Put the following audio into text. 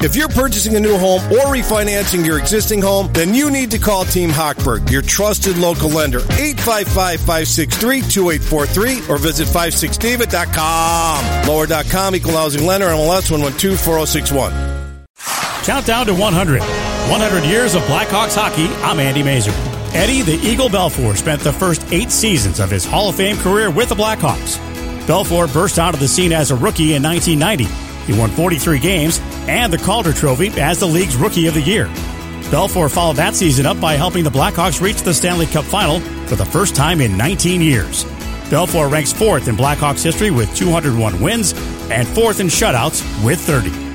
If you're purchasing a new home or refinancing your existing home, then you need to call Team Hochberg, your trusted local lender. 855-563-2843 or visit 56david.com. Lower.com, equal housing lender, MLS 1124061. Countdown to 100. 100 years of Blackhawks hockey. I'm Andy Mazur. Eddie the Eagle Belfour spent the first 8 seasons of his Hall of Fame career with the Blackhawks. Belfour burst onto the scene as a rookie in 1990. He won 43 games and the Calder Trophy as the league's Rookie of the Year. Belfour followed that season up by helping the Blackhawks reach the Stanley Cup Final for the first time in 19 years. Belfour ranks 4th in Blackhawks history with 201 wins and 4th in shutouts with 30.